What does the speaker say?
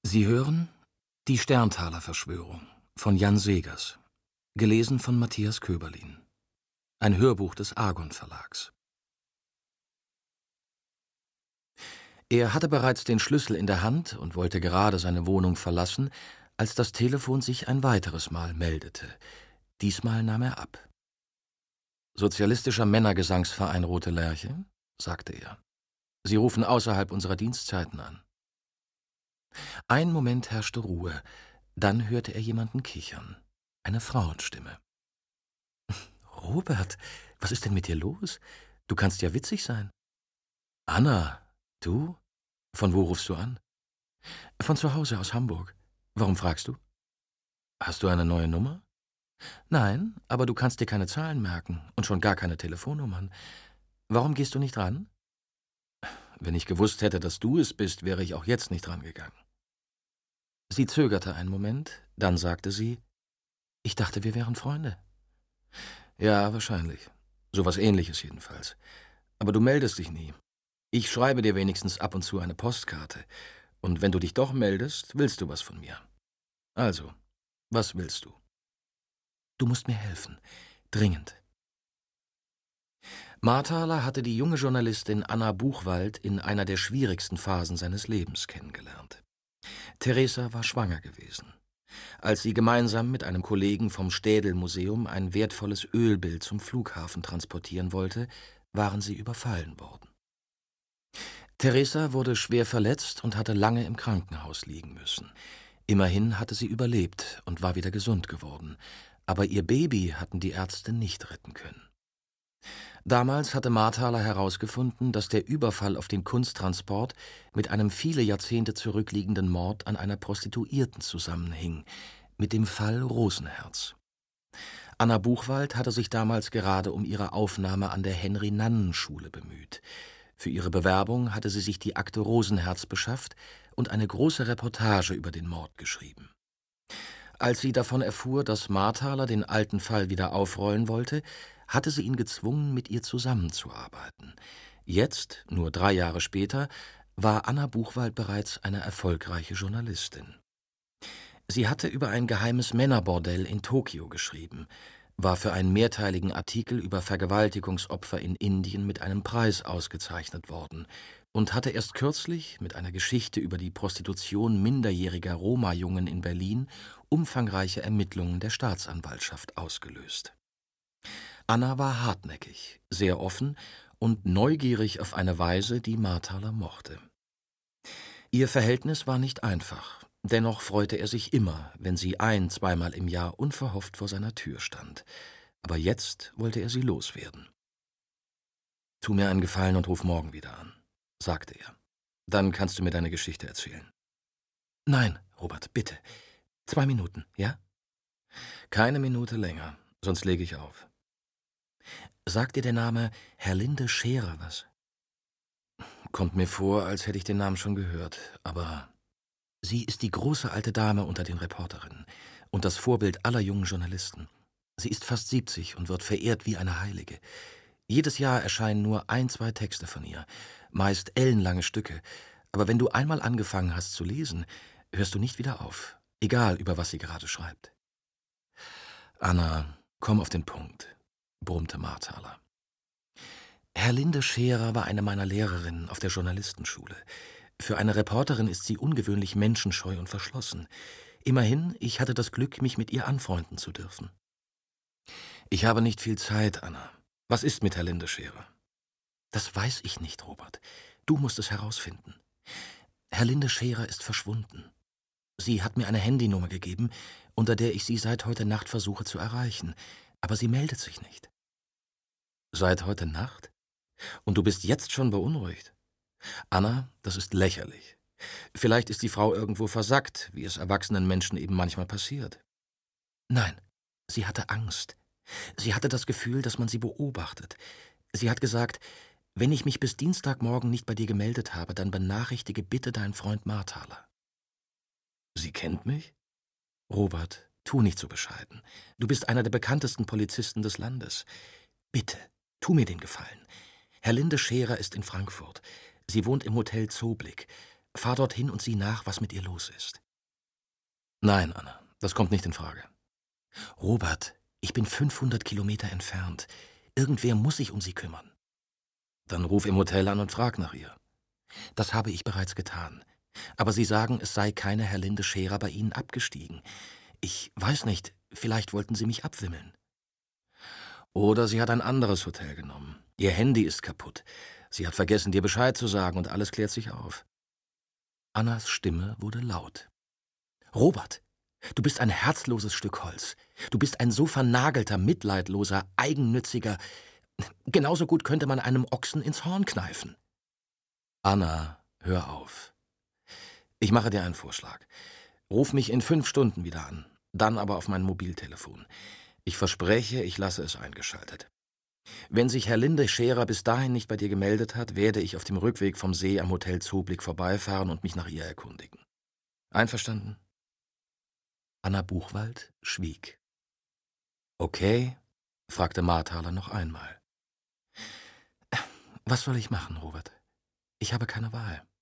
Sie hören Die Sterntaler-Verschwörung von Jan Segers, gelesen von Matthias Köberlin. Ein Hörbuch des Argon Verlags. Er hatte bereits den Schlüssel in der Hand und wollte gerade seine Wohnung verlassen, als das Telefon sich ein weiteres Mal meldete. Diesmal nahm er ab. »Sozialistischer Männergesangsverein Rote Lerche«, sagte er. »Sie rufen außerhalb unserer Dienstzeiten an.« Einen Moment herrschte Ruhe, dann hörte er jemanden kichern. Eine Frauenstimme. »Robert, was ist denn mit dir los? Du kannst ja witzig sein.« »Anna, du? Von wo rufst du an?« »Von zu Hause aus Hamburg. Warum fragst du?« »Hast du eine neue Nummer?« »Nein, aber du kannst dir keine Zahlen merken und schon gar keine Telefonnummern. Warum gehst du nicht ran?« »Wenn ich gewusst hätte, dass du es bist, wäre ich auch jetzt nicht rangegangen.« Sie zögerte einen Moment, dann sagte sie, »Ich dachte, wir wären Freunde.« »Ja, wahrscheinlich. Sowas Ähnliches jedenfalls. Aber du meldest dich nie. Ich schreibe dir wenigstens ab und zu eine Postkarte. Und wenn du dich doch meldest, willst du was von mir. Also, was willst du?« »Du musst mir helfen. Dringend.« Marthaler hatte die junge Journalistin Anna Buchwald in einer der schwierigsten Phasen seines Lebens kennengelernt. Theresa war schwanger gewesen. Als sie gemeinsam mit einem Kollegen vom Städel-Museum ein wertvolles Ölbild zum Flughafen transportieren wollte, waren sie überfallen worden. Theresa wurde schwer verletzt und hatte lange im Krankenhaus liegen müssen. Immerhin hatte sie überlebt und war wieder gesund geworden, aber ihr Baby hatten die Ärzte nicht retten können. Damals hatte Marthaler herausgefunden, dass der Überfall auf den Kunsttransport mit einem viele Jahrzehnte zurückliegenden Mord an einer Prostituierten zusammenhing, mit dem Fall Rosenherz. Anna Buchwald hatte sich damals gerade um ihre Aufnahme an der Henry-Nannen-Schule bemüht. Für ihre Bewerbung hatte sie sich die Akte Rosenherz beschafft und eine große Reportage über den Mord geschrieben. Als sie davon erfuhr, dass Marthaler den alten Fall wieder aufrollen wollte, hatte sie ihn gezwungen, mit ihr zusammenzuarbeiten. Jetzt, nur 3 Jahre später, war Anna Buchwald bereits eine erfolgreiche Journalistin. Sie hatte über ein geheimes Männerbordell in Tokio geschrieben, war für einen mehrteiligen Artikel über Vergewaltigungsopfer in Indien mit einem Preis ausgezeichnet worden und hatte erst kürzlich mit einer Geschichte über die Prostitution minderjähriger Roma-Jungen in Berlin umfangreiche Ermittlungen der Staatsanwaltschaft ausgelöst. Anna war hartnäckig, sehr offen und neugierig auf eine Weise, die Marthaler mochte. Ihr Verhältnis war nicht einfach, dennoch freute er sich immer, wenn sie 1-2 Mal im Jahr unverhofft vor seiner Tür stand. Aber jetzt wollte er sie loswerden. »Tu mir einen Gefallen und ruf morgen wieder an«, sagte er. »Dann kannst du mir deine Geschichte erzählen.« »Nein, Robert, bitte. 2 Minuten, ja?« »Keine Minute länger, sonst lege ich auf.« »Sagt dir der Name Herlinde Scherer was?« »Kommt mir vor, als hätte ich den Namen schon gehört, aber...« »Sie ist die große alte Dame unter den Reporterinnen und das Vorbild aller jungen Journalisten. Sie ist fast 70 und wird verehrt wie eine Heilige. Jedes Jahr erscheinen nur 1-2 Texte von ihr, meist ellenlange Stücke, aber wenn du einmal angefangen hast zu lesen, hörst du nicht wieder auf, egal über was sie gerade schreibt.« »Anna, komm auf den Punkt«, brummte Marthaler. »Herlinde Scherer war eine meiner Lehrerinnen auf der Journalistenschule. Für eine Reporterin ist sie ungewöhnlich menschenscheu und verschlossen. Immerhin, ich hatte das Glück, mich mit ihr anfreunden zu dürfen.« »Ich habe nicht viel Zeit, Anna. Was ist mit Herlinde Scherer?« »Das weiß ich nicht, Robert. Du musst es herausfinden. Herlinde Scherer ist verschwunden. Sie hat mir eine Handynummer gegeben, unter der ich sie seit heute Nacht versuche zu erreichen, aber sie meldet sich nicht.« »Seit heute Nacht? Und du bist jetzt schon beunruhigt? Anna, das ist lächerlich. Vielleicht ist die Frau irgendwo versackt, wie es erwachsenen Menschen eben manchmal passiert.« »Nein, sie hatte Angst. Sie hatte das Gefühl, dass man sie beobachtet. Sie hat gesagt, wenn ich mich bis Dienstagmorgen nicht bei dir gemeldet habe, dann benachrichtige bitte deinen Freund Marthaler.« »Sie kennt mich?« »Robert, tu nicht so bescheiden. Du bist einer der bekanntesten Polizisten des Landes. Bitte, tu mir den Gefallen. Herlinde Scherer ist in Frankfurt. Sie wohnt im Hotel Zooblick. Fahr dorthin und sieh nach, was mit ihr los ist. Nein, Anna, das kommt nicht in Frage. Robert, ich bin 500 Kilometer entfernt. Irgendwer muss sich um sie kümmern. Dann ruf im Hotel an und frag nach ihr. Das habe ich bereits getan. Aber Sie sagen, es sei keine Herlinde Scherer bei Ihnen abgestiegen. Ich weiß nicht, vielleicht wollten Sie mich abwimmeln. Oder sie hat ein anderes Hotel genommen. Ihr Handy ist kaputt. Sie hat vergessen, dir Bescheid zu sagen und alles klärt sich auf. Annas Stimme wurde laut. Robert, du bist ein herzloses Stück Holz. Du bist ein so vernagelter, mitleidloser, eigennütziger. Genauso gut könnte man einem Ochsen ins Horn kneifen. Anna, hör auf. Ich mache dir einen Vorschlag. Ruf mich in 5 Stunden wieder an, dann aber auf mein Mobiltelefon. Ich verspreche, ich lasse es eingeschaltet. Wenn sich Herlinde Scherer bis dahin nicht bei dir gemeldet hat, werde ich auf dem Rückweg vom See am Hotel Zooblick vorbeifahren und mich nach ihr erkundigen. Einverstanden? Anna Buchwald schwieg. Okay, fragte Marthaler noch einmal. Was soll ich machen, Robert? Ich habe keine Wahl.